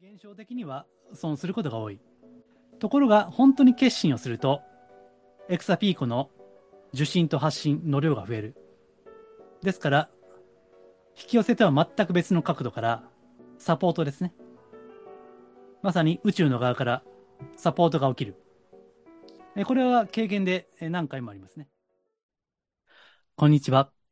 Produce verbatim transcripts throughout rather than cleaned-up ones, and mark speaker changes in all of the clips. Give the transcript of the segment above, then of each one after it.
Speaker 1: 現象的には損することが多い。ところが、本当に決心をすると、エクサピーコの受信と発信の量が増える。ですから、引き寄せとは全く別の角度からサポートですね。まさに宇宙の側からサポートが起きる。えこれは経験でえ何回もありますね。こんにちは。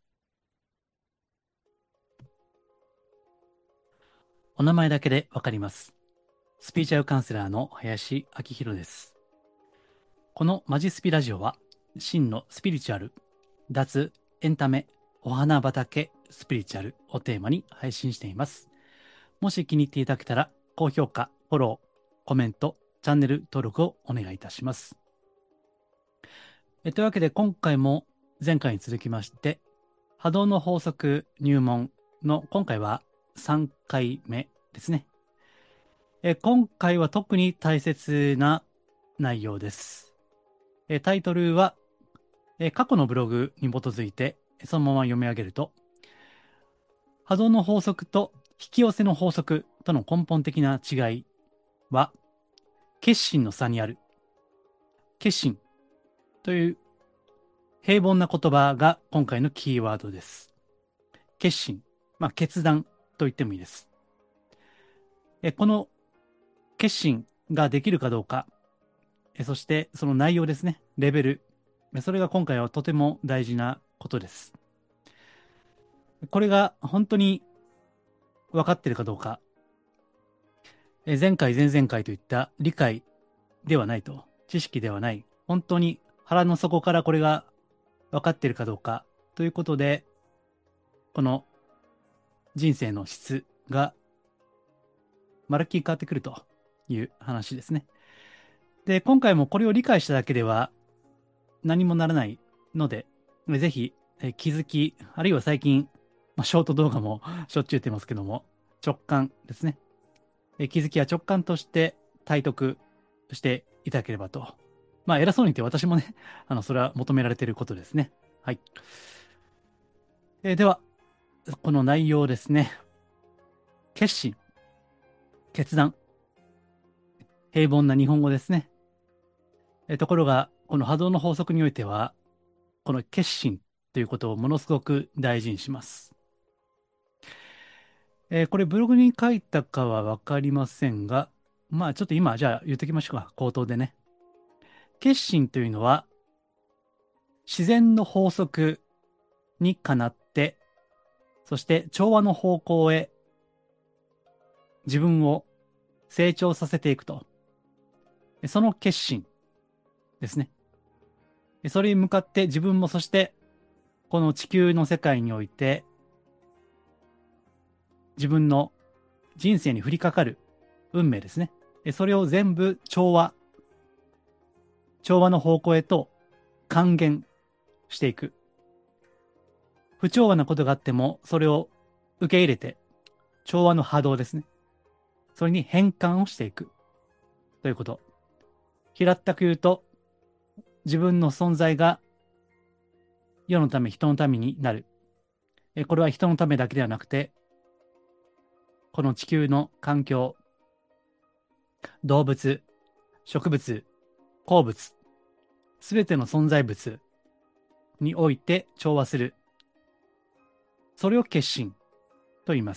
Speaker 1: お名前だけでわかります。スピーチャルカウンセラーの林明宏です。このマジスピラジオは、真のスピリチュアル、脱エンタメ、お花畑スピリチュアルをテーマに配信しています。もし気に入っていただけたら、高評価、フォロー、コメント、チャンネル登録をお願いいたします。えというわけで、今回も前回に続きまして、波動の法則入門の今回はさんかいめですね。え今回は特に大切な内容です。えタイトルは、え過去のブログに基づいてそのまま読み上げると、波動の法則と引き寄せの法則との根本的な違いは、決心の差にある。決心という平凡な言葉が今回のキーワードです。決心、まあ、決断と言ってもいいです。えこの決心ができるかどうか、えそしてその内容ですね、レベル、それが今回はとても大事なことです。これが本当に分かっているかどうか、え前回、前々回といった理解ではないと、知識ではない、本当に腹の底からこれが分かっているかどうかということで、この人生の質がまるっきり変わってくるという話ですね。で、今回もこれを理解しただけでは何もならないので、ぜひえ気づき、あるいは最近、まあ、ショート動画もしょっちゅう言ってますけども、直感ですね。え気づきは直感として体得していただければと。まあ、偉そうに言って私もね、あの、それは求められていることですね。はい。えーでは、この内容ですね。決心、決断、平凡な日本語ですね。えーところが、この波動の法則においては、この決心ということをものすごく大事にします。えーこれブログに書いたかはわかりませんが、まあちょっと今、じゃあ言っておきましょうか。口頭でね。決心というのは、自然の法則にかなって、そして調和の方向へ自分を成長させていくと。その決心ですね。それに向かって自分もそしてこの地球の世界において自分の人生に降りかかる運命ですね。それを全部調和、調和の方向へと還元していく。不調和なことがあってもそれを受け入れて調和の波動ですね。それに変換をしていくということ。平ったく言うと自分の存在が世のため人のためになる。これは人のためだけではなくて、この地球の環境、動物、植物、鉱物、すべての存在物において調和する。それを決心と言います。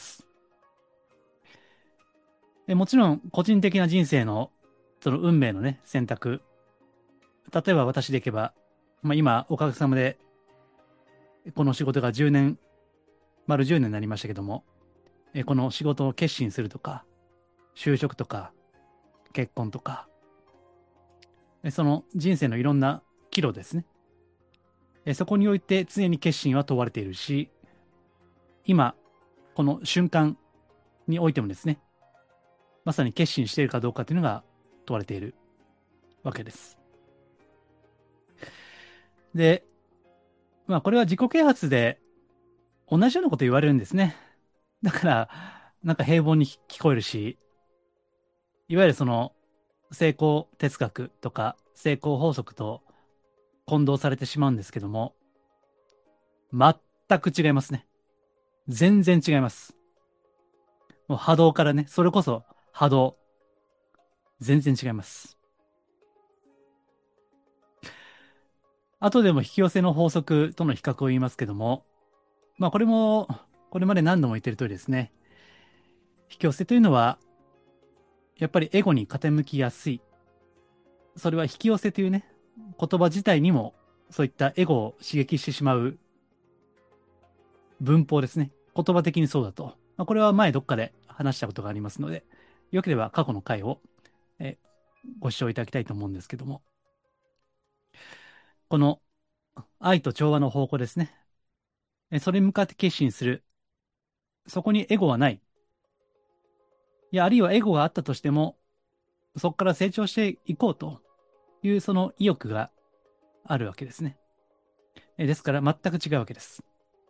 Speaker 1: もちろん、個人的な人生のその運命のね、選択。例えば私でいけば、まあ、今、おかげさまで、この仕事がじゅうねん、丸じゅうねんになりましたけども、この仕事を決心するとか、就職とか、結婚とか、その人生のいろんな岐路ですね。そこにおいて常に決心は問われているし、今、この瞬間においてもですね、まさに決心しているかどうかというのが問われているわけです。で、まあこれは自己啓発で同じようなこと言われるんですね。だから、なんか平凡に聞こえるし、いわゆるその成功哲学とか成功法則と混同されてしまうんですけども、全く違いますね。全然違います。もう波動からね、それこそ波動、全然違います。後でも引き寄せの法則との比較を言いますけども、まあこれも、これまで何度も言ってる通りですね。引き寄せというのは、やっぱりエゴに傾きやすい。それは引き寄せというね、言葉自体にも、そういったエゴを刺激してしまう文法ですね。言葉的にそうだと。まあ、これは前どっかで話したことがありますので、よければ過去の回を、えご視聴いただきたいと思うんですけども、この愛と調和の方向ですね。えそれに向かって決心する。そこにエゴはない。いや、あるいはエゴがあったとしても、そこから成長していこうというその意欲があるわけですね。えですから全く違うわけです。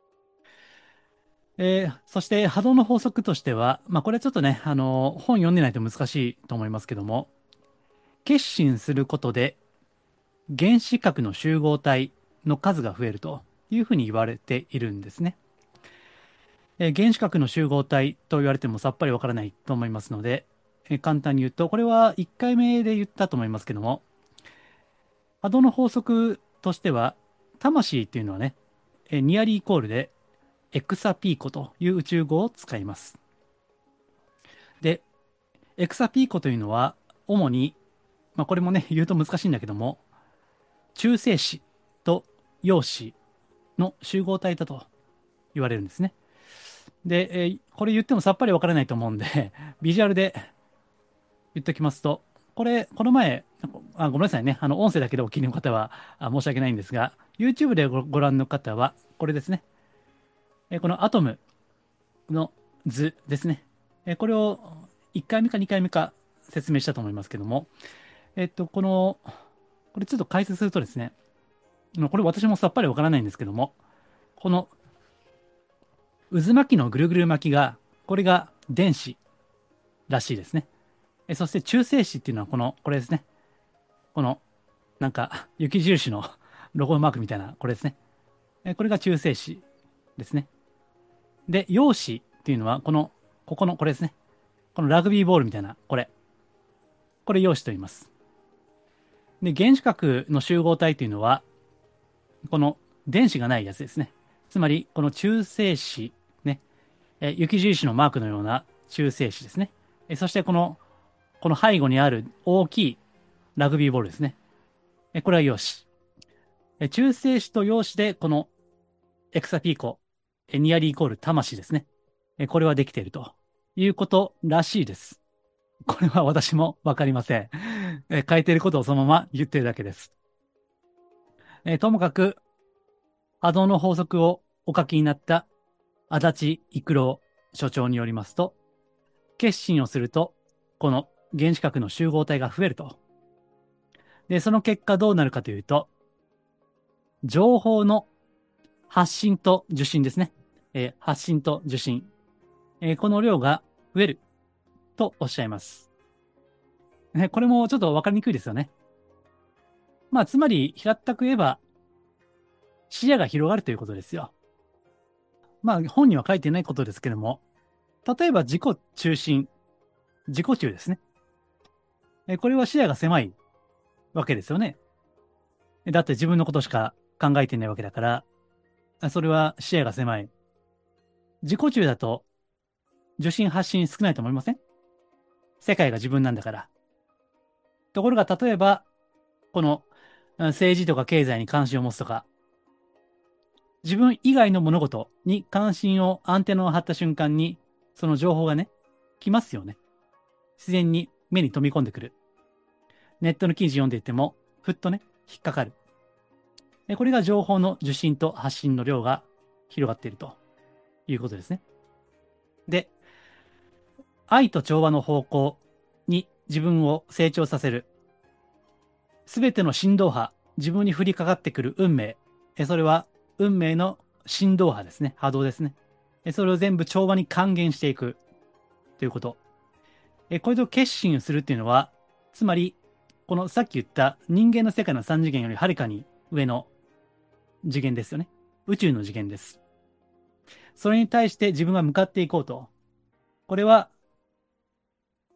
Speaker 1: えーそして波動の法則としては、まあこれちょっとね、あの本読んでないと難しいと思いますけども、決心することで原子核の集合体の数が増えるというふうに言われているんですね。えー原子核の集合体と言われてもさっぱりわからないと思いますので、えー簡単に言うと、これはいっかいめで言ったと思いますけども、波動の法則としては、魂っていうのはね、えーニアリーイコールでエクサピーコという宇宙語を使います。で、エクサピーコというのは、主に、まあ、これもね、言うと難しいんだけども、中性子と陽子の集合体だと言われるんですね。で、えーこれ言ってもさっぱりわからないと思うんで、ビジュアルで言っておきますと、これ、この前、あ、ごめんなさいね、あの、音声だけでお聞きの方はあ申し訳ないんですが、YouTube でご、ご覧の方は、これですね。えーこのアトムの図ですね。えーこれをいっかいめかにかいめか説明したと思いますけども、えっと、この、これちょっと解説するとですね、これ私もさっぱりわからないんですけども、この渦巻きのぐるぐる巻きが、これが電子らしいですね。えそして中性子っていうのはこの、これですね。この、なんか、雪印のロゴマークみたいな、これですね。えこれが中性子ですね。で、陽子っていうのは、この、ここの、これですね。このラグビーボールみたいな、これ。これ陽子と言います。で、原子核の集合体というのは、この電子がないやつですね。つまり、この中性子、ね、え雪印のマークのような中性子ですね。えそしてこの、この背後にある大きいラグビーボールですね。えこれは陽子。え中性子と陽子で、このエクサピーコ、えニアリーイコール魂ですね。えこれはできているということらしいです。これは私もわかりません。え書いていることをそのまま言ってるだけです。えともかく、波動の法則をお書きになった足立育郎所長によりますと、決心をすると、この原子核の集合体が増えると。で、その結果どうなるかというと、情報の発信と受信ですね。えー発信と受信。えーこの量が増えるとおっしゃいます。ね、これもちょっとわかりにくいですよね。まあ、つまり、平ったく言えば、視野が広がるということですよ。まあ、本には書いてないことですけども、例えば自己中心、自己中ですね。えーこれは視野が狭いわけですよね。だって自分のことしか考えていないわけだから、それは視野が狭い。自己中だと受信発信少ないと思いません？世界が自分なんだから。ところが例えば、この政治とか経済に関心を持つとか、自分以外の物事に関心をアンテナを張った瞬間に、その情報がね、来ますよね。自然に目に飛び込んでくる。ネットの記事読んでいても、ふっとね、引っかかる。これが情報の受信と発信の量が広がっているということですね。で、愛と調和の方向に自分を成長させる。すべての振動波、自分に降りかかってくる運命。それは運命の振動波ですね。波動ですね。それを全部調和に還元していくということ。これと決心するっていうのは、つまり、このさっき言った人間の世界のさん次元よりはるかに上の次元ですよね。宇宙の次元です。それに対して自分は向かっていこうと。これは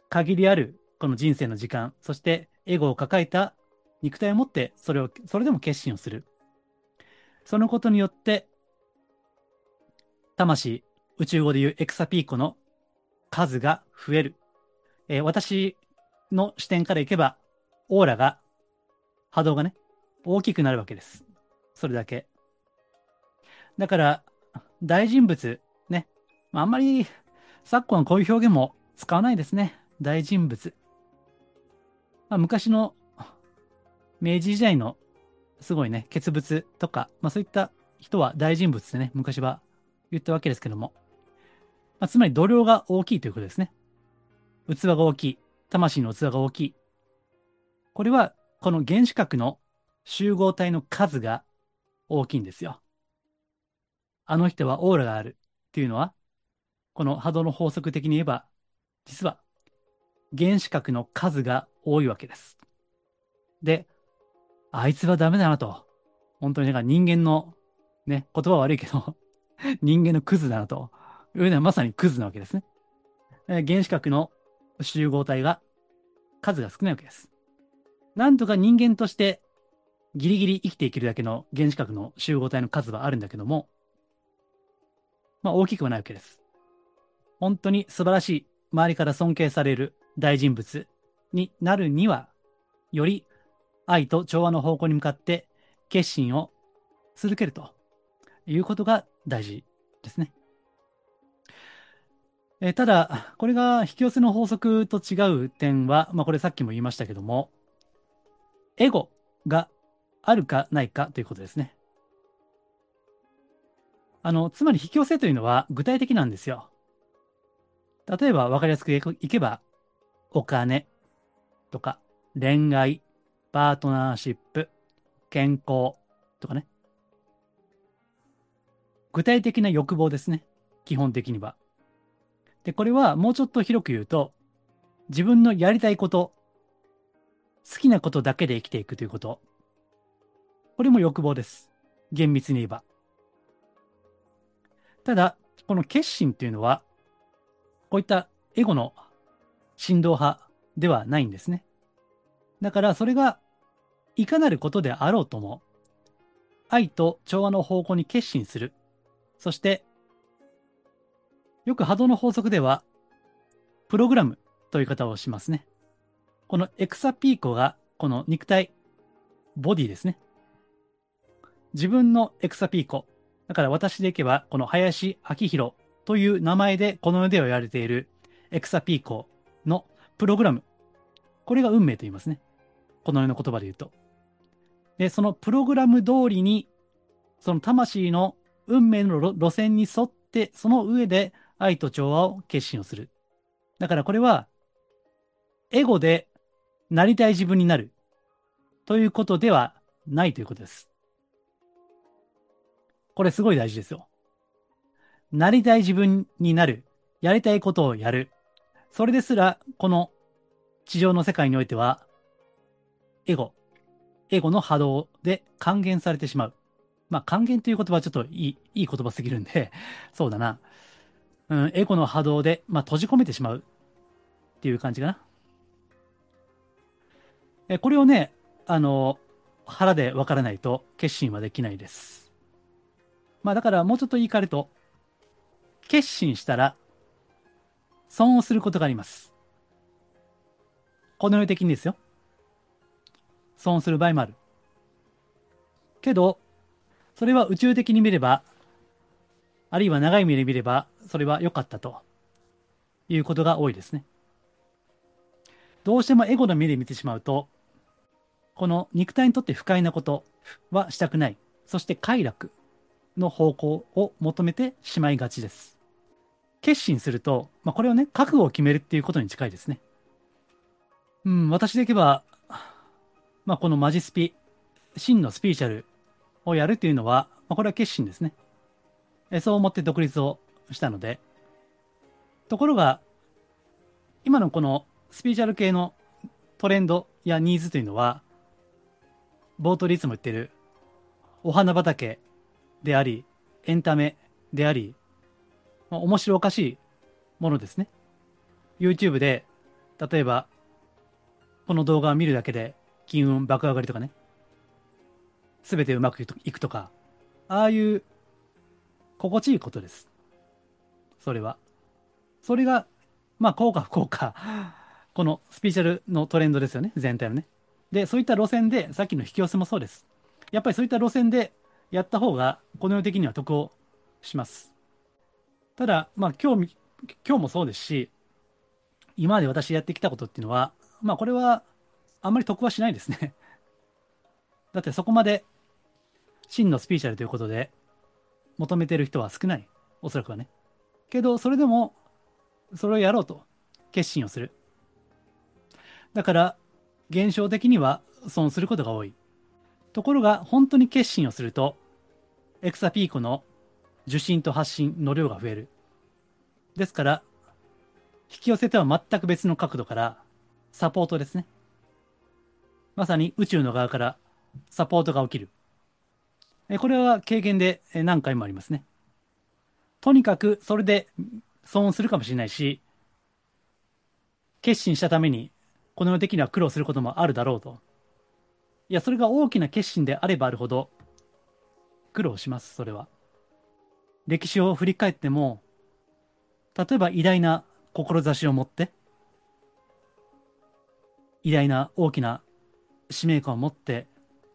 Speaker 1: 限りあるこの人生の時間、そしてエゴを抱えた肉体を持ってそれを、それでも決心をする。そのことによって、魂、宇宙語でいうエクサピーコの数が増える。えー私の視点からいけば、オーラが、波動がね、大きくなるわけです。それだけ。だから、大人物、ね。あんまり、昨今はこういう表現も使わないですね。大人物。まあ、昔の明治時代のすごいね、傑物とか、まあそういった人は大人物ってね、昔は言ったわけですけども、まあ、つまり度量が大きいということですね。器が大きい。魂の器が大きい。これは、この原子核の集合体の数が大きいんですよ。あの人はオーラがあるっていうのは、この波動の法則的に言えば、実は原子核の数が多いわけです。で、あいつはダメだなと。本当になんか人間の、ね、言葉は悪いけど人間のクズだなというのはまさにクズなわけですね。えー原子核の集合体が数が少ないわけです。なんとか人間としてギリギリ生きていけるだけの原子核の集合体の数はあるんだけども、まあ大きくはないわけです。本当に素晴らしい、周りから尊敬される大人物になるには、より愛と調和の方向に向かって決心を続けるということが大事ですね。えーただ、これが引き寄せの法則と違う点は、まあ、これさっきも言いましたけども、エゴがあるかないかということですね。あの、つまり引き寄せというのは具体的なんですよ。例えば分かりやすくいけば、お金とか恋愛、パートナーシップ、健康とかね。具体的な欲望ですね。基本的には。で、これはもうちょっと広く言うと、自分のやりたいこと、好きなことだけで生きていくということ。これも欲望です。厳密に言えば。ただ、この決心というのは、こういったエゴの振動派ではないんですね。だから、それがいかなることであろうとも、愛と調和の方向に決心する。そして、よく波動の法則では、プログラムという言い方をしますね。このエクサピーコが、この肉体、ボディですね。自分のエクサピーコ。だから私でいけば、この林明宏という名前でこの世では言われているエクサピーコのプログラム。これが運命と言いますね。この世の言葉で言うと。で、そのプログラム通りに、その魂の運命の路線に沿って、その上で愛と調和を決心をする。だからこれは、エゴでなりたい自分になるということではないということです。これすごい大事ですよ。なりたい自分になる。やりたいことをやる。それですら、この地上の世界においては、エゴ、エゴの波動で還元されてしまう。まあ、還元という言葉はちょっといい、いい言葉すぎるんで、そうだな。うん、エゴの波動で、まあ、閉じ込めてしまうっていう感じかな。え、これをね、あの、腹でわからないと決心はできないです。まあ、だからもうちょっと言い換えると、決心したら損をすることがあります。この世的にですよ。損する場合もある。けど、それは宇宙的に見れば、あるいは長い目で見れば、それは良かったということが多いですね。どうしてもエゴの目で見てしまうと、この肉体にとって不快なことはしたくない。そして快楽の方向を求めてしまいがちです。決心すると、まあ、これをね、覚悟を決めるっていうことに近いですね。うん、私でいけば、まあ、このマジスピ、真のスピリチュアルをやるっていうのは、まあ、これは決心ですね。えそう思って独立をしたので。ところが、今のこのスピリチュアル系のトレンドやニーズというのは、冒頭でいつも言ってるお花畑であり、エンタメであり、まあ、面白おかしいものですね。YouTube で例えば、この動画を見るだけで金運爆上がりとかね、すべてうまくいくとか、ああいう心地いいことです。それは。それが、まあ、効果不効果、このスピーチャルのトレンドですよね、全体のね。で、そういった路線で、さっきの引き寄せもそうです。やっぱりそういった路線でやった方が、この世的には得をします。ただ、まあ、今日、今日もそうですし、今まで私やってきたことっていうのは、まあ、これは、あんまり得はしないですね。だってそこまで真のスピーチャルということで求めてる人は少ない。おそらくはね。けど、それでも、それをやろうと決心をする。だから、現象的には損することが多い。ところが、本当に決心をすると、エクサピーコの受信と発信の量が増える。ですから、引き寄せとは全く別の角度からサポートですね。まさに宇宙の側からサポートが起きる。これは経験で何回もありますね。とにかくそれで損するかもしれないし、決心したためにこの世的には苦労することもあるだろうと。いや、それが大きな決心であればあるほど苦労します、それは。歴史を振り返っても、例えば偉大な志を持って、偉大な大きな使命感を持って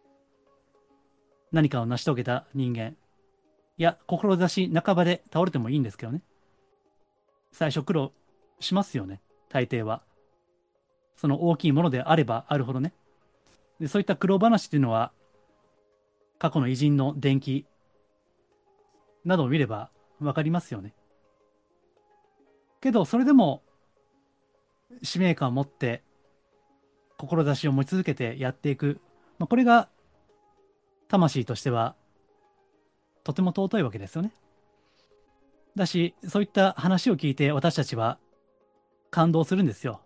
Speaker 1: 何かを成し遂げた人間、いや、志半ばで倒れてもいいんですけどね。最初苦労しますよね、大抵は。その大きいものであればあるほどね。で、そういった苦労話っていうのは、過去の偉人の伝記などを見ればわかりますよね。けど、それでも使命感を持って、志を持ち続けてやっていく。まあ、これが、魂としては、とても尊いわけですよね。だし、そういった話を聞いて私たちは感動するんですよ。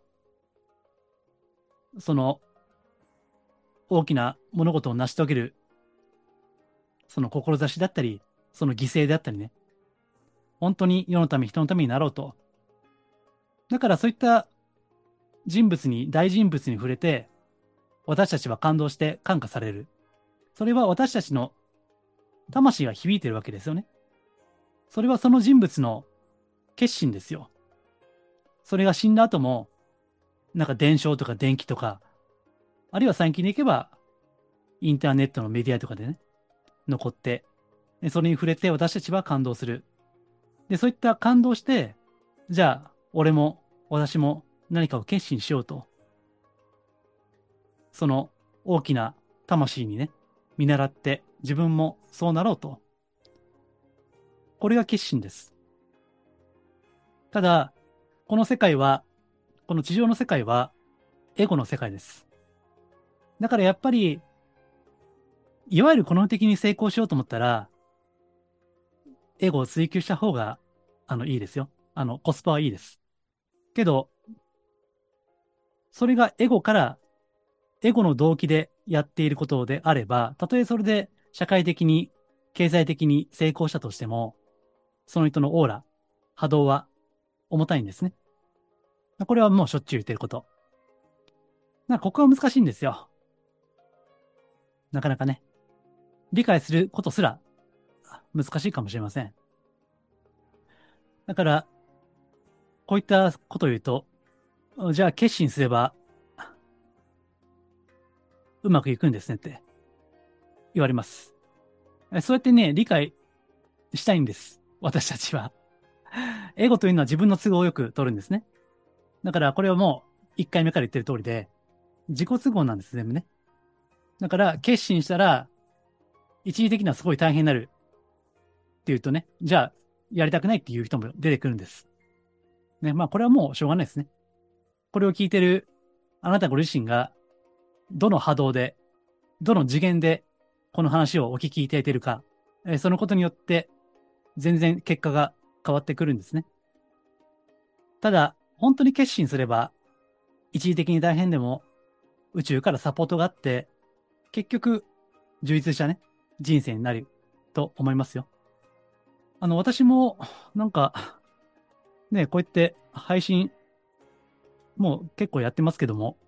Speaker 1: その大きな物事を成し遂げる、その志だったり、その犠牲であったりね。本当に世のため、人のためになろうと。だからそういった人物に、大人物に触れて、私たちは感動して感化される。それは私たちの魂が響いてるわけですよね。それはその人物の決心ですよ。それが死んだ後も、なんか伝承とか伝記とか、あるいは最近でいけば、インターネットのメディアとかでね、残って、それに触れて私たちは感動する。で、そういった感動して、じゃあ、俺も私も何かを決心しようと。その大きな魂にね、見習って自分もそうなろうと。これが決心です。ただ、この世界は、この地上の世界は、エゴの世界です。だからやっぱり、いわゆるこの世的に成功しようと思ったら、エゴを追求した方が、あの、いいですよ。あの、コスパはいいです。けど、それがエゴから、エゴの動機でやっていることであれば、たとえそれで社会的に、経済的に成功したとしても、その人のオーラ、波動は重たいんですね。これはもうしょっちゅう言ってること。なここは難しいんですよ。なかなかね。理解することすら難しいかもしれません。だから、こういったことを言うと、じゃあ決心すればうまくいくんですねって言われます。そうやってね、理解したいんです。私たちは。エゴというのは自分の都合をよく取るんですね。だからこれはもういっかいめから言ってる通りで、自己都合なんです、全部ね。だから決心したら、一時的にはすごい大変になるっていうとね、じゃあやりたくないっていう人も出てくるんです。ね、まあこれはもうしょうがないですね。これを聞いてるあなたご自身が、どの波動で、どの次元でこの話をお聞きいただいているか、えそのことによって全然結果が変わってくるんですね。ただ、本当に決心すれば、一時的に大変でも宇宙からサポートがあって、結局、充実したね、人生になると思いますよ。あの、私も、なんか、ね、こうやって配信もう結構やってますけども、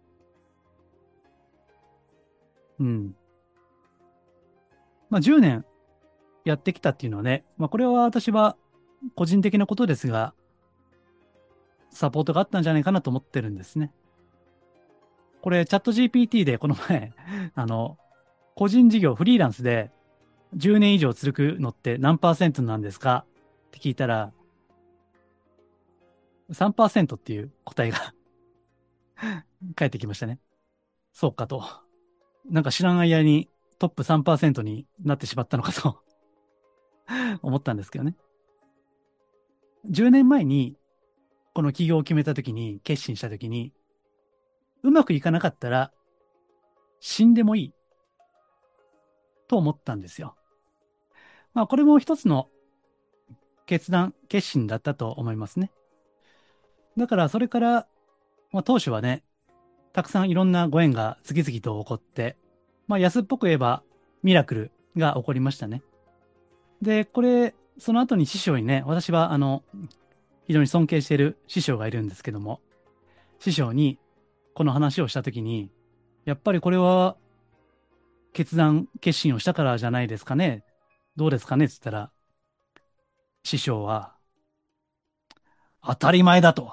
Speaker 1: うん。まあじゅうねんやってきたっていうのはね、まあこれは私は個人的なことですが、サポートがあったんじゃないかなと思ってるんですね。これチャット ジーピーティー でこの前、あの、個人事業フリーランスでじゅうねん以上続くのって何パーセントなんですかって聞いたら、さんパーセントっていう答えが返ってきましたね。そうかと。なんか知らん間にトップさんパーセントになってしまったのかと思ったんですけどね。じゅうねんまえにこの起業を決めた時に、決心した時に、うまくいかなかったら死んでもいいと思ったんですよ。まあこれも一つの決断、決心だったと思いますね。だからそれから、まあ、当初はね、たくさんいろんなご縁が次々と起こって、まあ安っぽく言えばミラクルが起こりましたね。で、これ、その後に師匠にね、私はあの、非常に尊敬している師匠がいるんですけども、師匠にこの話をしたときに、やっぱりこれは決断、決心をしたからじゃないですかね。どうですかねって言ったら、師匠は、当たり前だと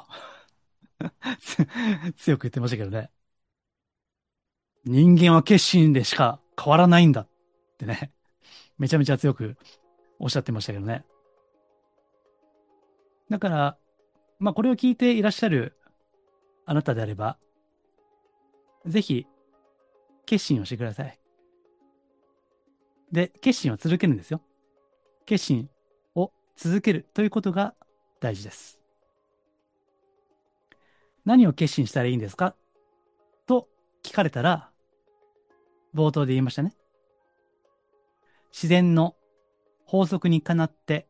Speaker 1: 強く言ってましたけどね。人間は決心でしか変わらないんだってね、めちゃめちゃ強くおっしゃってましたけどね。だから、まあこれを聞いていらっしゃるあなたであれば、ぜひ決心をしてください。で、決心を続けるんですよ。決心を続けるということが大事です。何を決心したらいいんですかと聞かれたら、冒頭で言いましたね。自然の法則にかなって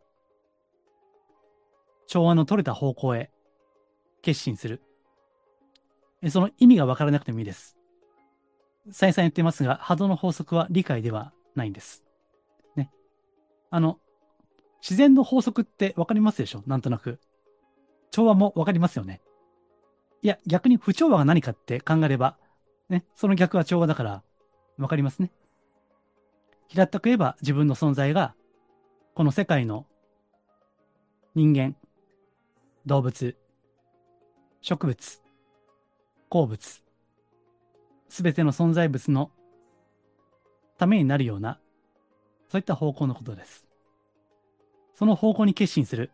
Speaker 1: 調和の取れた方向へ決心する。その意味がわからなくてもいいです。再三言っていますが、波動の法則は理解ではないんです。ね。あの、自然の法則ってわかりますでしょなんとなく。調和もわかりますよね。いや、逆に不調和が何かって考えれば、ね、その逆は調和だからわかりますね。平ったく言えば自分の存在が、この世界の人間、動物、植物、鉱物、すべての存在物のためになるような、そういった方向のことです。その方向に決心する。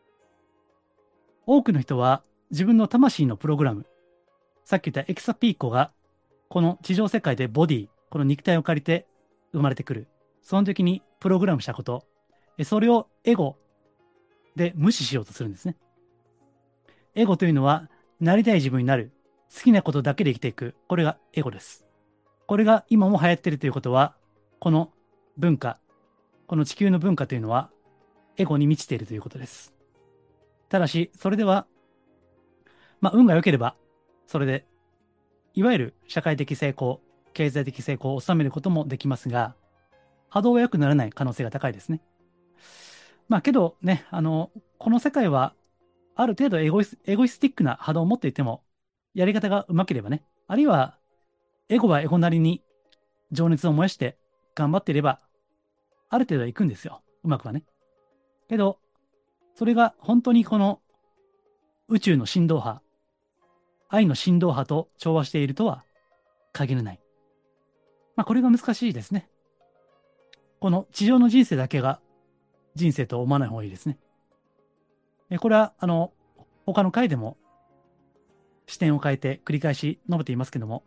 Speaker 1: 多くの人は自分の魂のプログラム、さっき言ったエクサピーコが、この地上世界でボディ、この肉体を借りて生まれてくる。その時にプログラムしたこと、それをエゴで無視しようとするんですね。エゴというのは、なりたい自分になる。好きなことだけで生きていく。これがエゴです。これが今も流行っているということは、この文化、この地球の文化というのは、エゴに満ちているということです。ただし、それでは、まあ、運が良ければ、それで、いわゆる社会的成功、経済的成功を収めることもできますが、波動は良くならない可能性が高いですね。まあ、けどね、あの、この世界は、ある程度エゴイス、エゴイスティックな波動を持っていても、やり方がうまければね、あるいは、エゴはエゴなりに情熱を燃やして頑張っていれば、ある程度は行くんですよ。うまくはね。けど、それが本当にこの宇宙の振動波、愛の振動波と調和しているとは限らない。まあ、これが難しいですね。この地上の人生だけが人生と思わない方がいいですね。これは、あの、他の回でも視点を変えて繰り返し述べていますけども、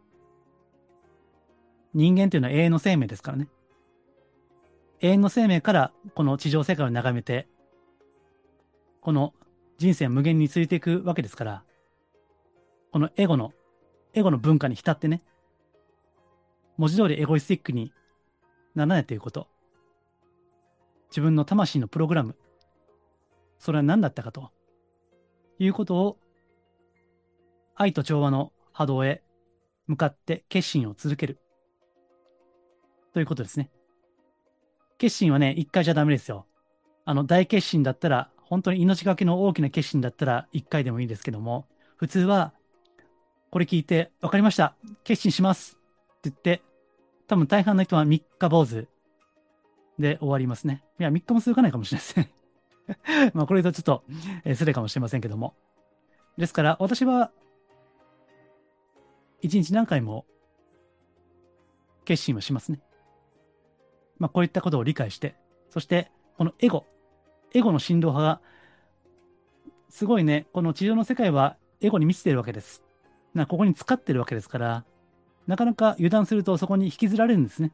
Speaker 1: 人間というのは永遠の生命ですからね。永遠の生命からこの地上世界を眺めて、この人生は無限に続いていくわけですから、このエゴの、エゴの文化に浸ってね、文字通りエゴイスティックにならないということ。自分の魂のプログラム、それは何だったかということを、愛と調和の波動へ向かって決心を続ける。ということですね。決心はね、一回じゃダメですよ。あの、大決心だったら、本当に命がけの大きな決心だったら、一回でもいいですけども、普通はこれ聞いて、わかりました。決心しますって言って、多分大半の人は三日坊主で終わりますね。いや、三日も続かないかもしれないですね。まあ、これとちょっと、えー、失礼かもしれませんけども。ですから、私は、一日何回も決心をしますね。まあ、こういったことを理解して、そして、このエゴ、エゴの振動派が、すごいね、この地上の世界はエゴに満ちているわけです。な、ここに使ってるわけですから、なかなか油断するとそこに引きずられるんですね。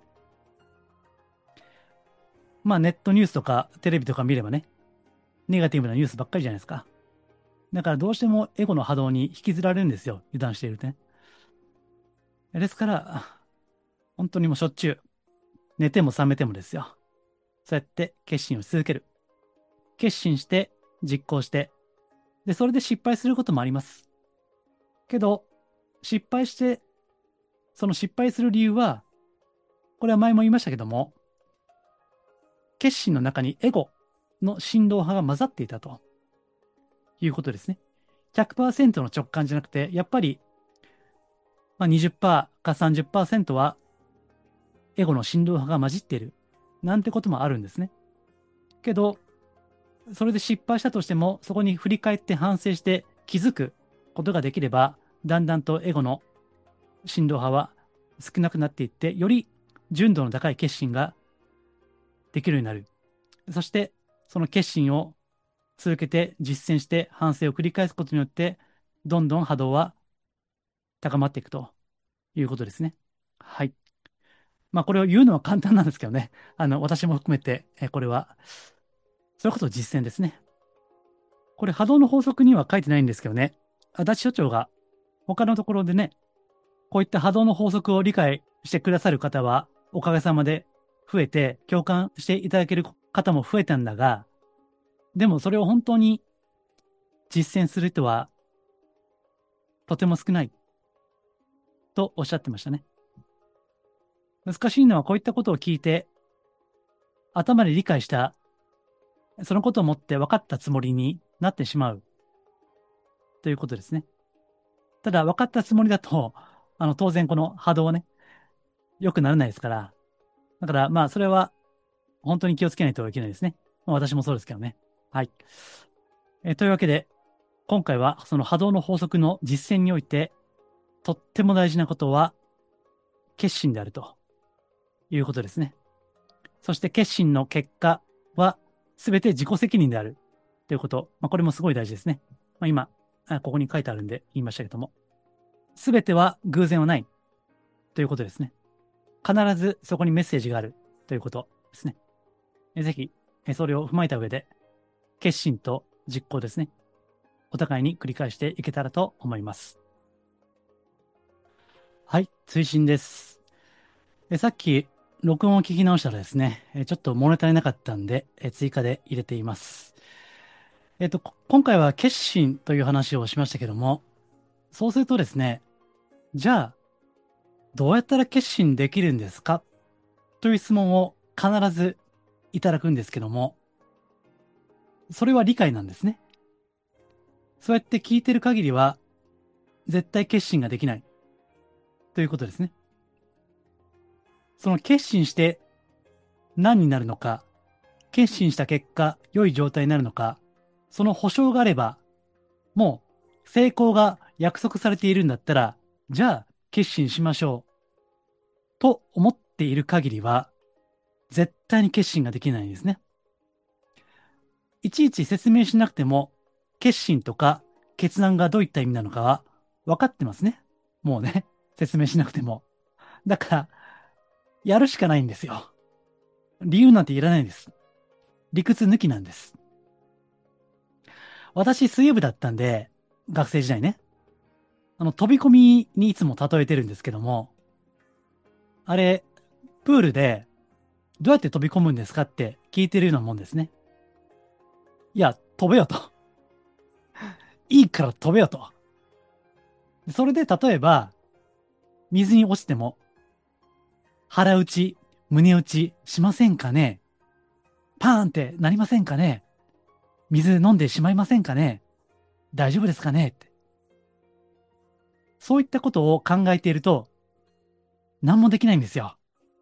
Speaker 1: まあ、ネットニュースとかテレビとか見ればね、ネガティブなニュースばっかりじゃないですか。だからどうしてもエゴの波動に引きずられるんですよ。油断しているとね。ですから、本当にもうしょっちゅう、寝ても覚めてもですよ。そうやって決心をし続ける。決心して実行して、で、それで失敗することもあります。けど、失敗して、その失敗する理由は、これは前も言いましたけども、決心の中にエゴの振動派が混ざっていたということですね。ひゃくパーセントの直感じゃなくて、やっぱり、まあ、にじゅっパーセントかさんじゅっパーセントはエゴの振動派が混じっている。なんてこともあるんですね。けど、それで失敗したとしても、そこに振り返って反省して気づくことができれば、だんだんとエゴの振動派は少なくなっていって、より純度の高い決心ができるようになる。そして、その決心を続けて実践して反省を繰り返すことによって、どんどん波動は高まっていくということですね。はい。まあ、これを言うのは簡単なんですけどね。あの、私も含めて、えこれは、それこそ実践ですね。これ波動の法則には書いてないんですけどね。足立所長が他のところでね、こういった波動の法則を理解してくださる方はおかげさまで増えて共感していただける方も増えたんだが、でもそれを本当に実践する人はとても少ないとおっしゃってましたね。難しいのはこういったことを聞いて頭で理解したそのことをもって分かったつもりになってしまうということですね。ただ分かったつもりだと、あの当然この波動はね、良くならないですから。だからまあそれは本当に気をつけないといけないですね。まあ、私もそうですけどね。はい。えーというわけで、今回はその波動の法則の実践において、とっても大事なことは決心であるということですね。そして決心の結果は全て自己責任であるということ。まあ、これもすごい大事ですね。まあ、今、ここに書いてあるんで言いましたけども。全ては偶然はないということですね。必ずそこにメッセージがあるということですね。ぜひ、それを踏まえた上で、決心と実行ですね。お互いに繰り返していけたらと思います。はい、追伸です。えさっき、録音を聞き直したらですね、ちょっと物足りなかったんで、追加で入れています。えっと、今回は決心という話をしましたけども、そうするとですね、じゃあ、どうやったら決心できるんですかという質問を必ずいただくんですけども、それは理解なんですね。そうやって聞いてる限りは、絶対決心ができないということですね。その決心して何になるのか、決心した結果、良い状態になるのか、その保証があれば、もう成功が約束されているんだったら、じゃあ決心しましょう。と思っている限りは、絶対に決心ができないんですね。いちいち説明しなくても、決心とか決断がどういった意味なのかは分かってますね。もうね、説明しなくても。だから、やるしかないんですよ。理由なんていらないんです。理屈抜きなんです。私、水泳部だったんで、学生時代ね。あの、飛び込みにいつも例えてるんですけども、あれ、プールで、どうやって飛び込むんですかって聞いてるようなもんですね。いや、飛べよと。いいから飛べよと。それで例えば、水に落ちても、腹打ち、胸打ちしませんかね？パーンってなりませんかね？水飲んでしまいませんかね？大丈夫ですかね？って。 そういったことを考えていると、何もできないんですよ。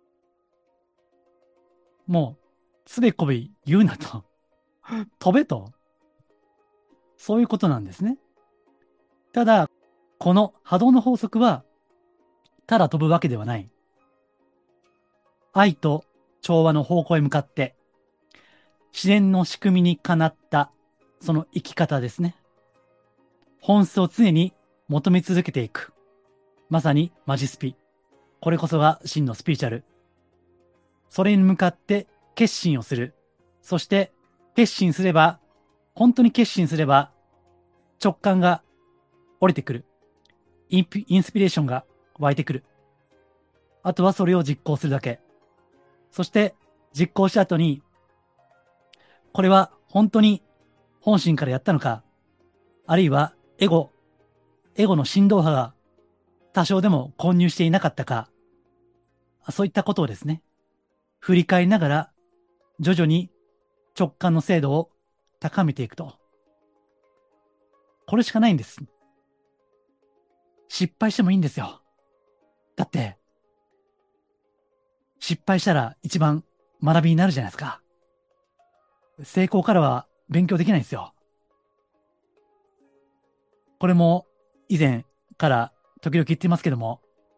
Speaker 1: もう、つべこべ言うなと。飛べと。そういうことなんですね。ただ、この波動の法則は、ただ飛ぶわけではない。愛と調和の方向へ向かって、自然の仕組みにかなった、その生き方ですね。本質を常に求め続けていく。まさにマジスピ。これこそが真のスピリチュアル。それに向かって決心をする。そして決心すれば、本当に決心すれば直感が降りてくる。インピインスピレーションが湧いてくる。あとはそれを実行するだけ。そして実行した後に、これは本当に本心からやったのか、あるいはエゴ、エゴの振動波が多少でも混入していなかったか、そういったことをですね、振り返りながら徐々に直感の精度を高めていくと。これしかないんです。失敗してもいいんですよ。だって、失敗したら一番学びになるじゃないですか。成功からは勉強できないんですよ。これも以前から時々言ってますけども、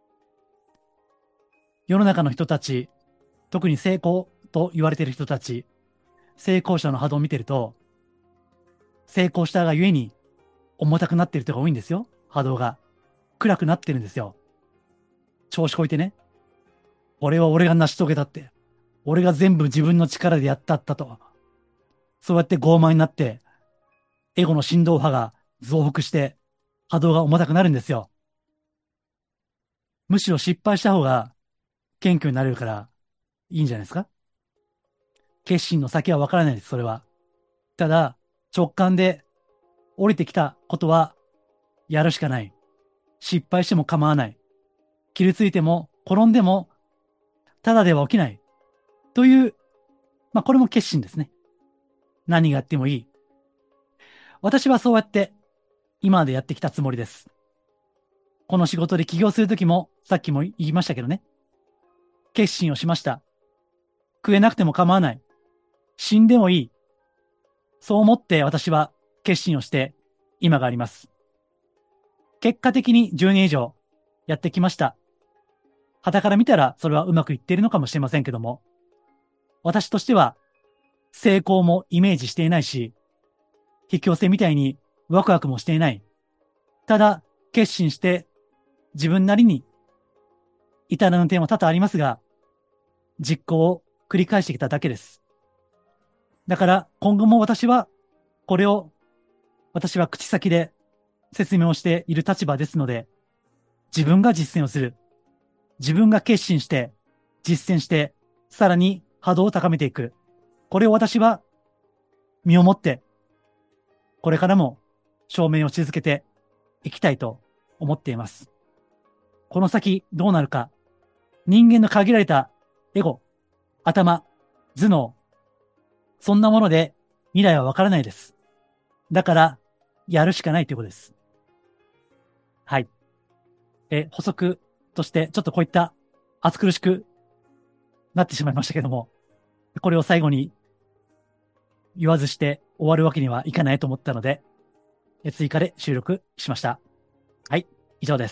Speaker 1: 世の中の人たち、特に成功と言われている人たち、成功者の波動を見てると、成功したがゆえに重たくなっている人が多いんですよ。波動が。暗くなってるんですよ。調子こいてね。俺は俺が成し遂げたって。俺が全部自分の力でやったったと。そうやって傲慢になって、エゴの振動波が増幅して、波動が重たくなるんですよ。むしろ失敗した方が謙虚になれるからいいんじゃないですか。決心の先はわからないです、それは。ただ、直感で降りてきたことはやるしかない。失敗しても構わない。傷ついても転んでもただでは起きない。という、まあこれも決心ですね。何があってもいい。私はそうやって今までやってきたつもりです。この仕事で起業するときもさっきも言いましたけどね。決心をしました。食えなくても構わない。死んでもいい。そう思って私は決心をして今があります。結果的にじゅうねん以上やってきました。傍から見たらそれはうまくいっているのかもしれませんけども、私としては成功もイメージしていないし、引き寄せみたいにワクワクもしていない。ただ、決心して自分なりに至らぬ点は多々ありますが、実行を繰り返してきただけです。だから今後も私はこれを私は口先で説明をしている立場ですので、自分が実践をする。自分が決心して実践して、さらに波動を高めていく。これを私は身をもってこれからも証明をし続けていきたいと思っています。この先どうなるか、人間の限られたエゴ、頭、頭脳、そんなもので未来はわからないです。だから、やるしかないということです。はい。え、補足として、ちょっとこういった暑苦しくなってしまいましたけども、これを最後に言わずして終わるわけにはいかないと思ったので、追加で収録しました。はい、以上です。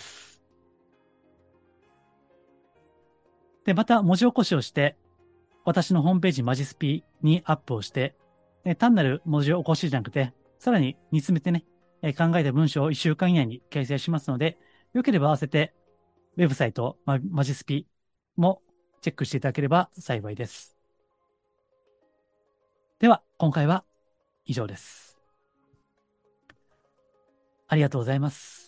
Speaker 1: で、また文字起こしをして、私のホームページマジスピにアップをして、単なる文字起こしじゃなくて、さらに煮詰めてね、考えた文章をいっしゅうかん以内に掲載しますので、よければ合わせて、ウェブサイト、マジスピもチェックしていただければ幸いです。では、今回は以上です。ありがとうございます。